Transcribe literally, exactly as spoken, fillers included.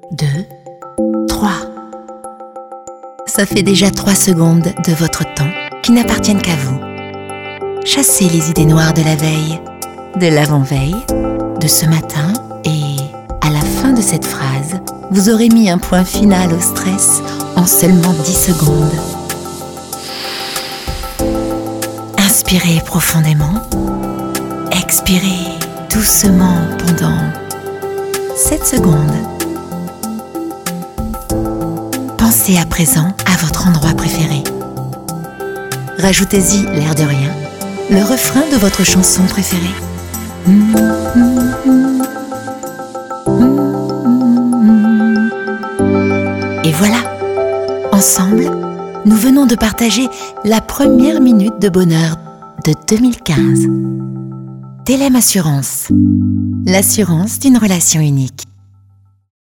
deux, trois. Ça fait déjà trois secondes de votre temps qui n'appartiennent qu'à vous. Chassez les idées noires de la veille, de l'avant-veille, de ce matin et à la fin de cette phrase, vous aurez mis un point final au stress en seulement dix secondes. Inspirez profondément, expirez doucement pendant sept secondes. Pensez à présent à votre endroit préféré. Rajoutez-y, l'air de rien, le refrain de votre chanson préférée. Mmh, mmh, mmh. Et voilà, ensemble, nous venons de partager la première minute de bonheur de deux mille quinze. Telem Assurance, l'assurance d'une relation unique.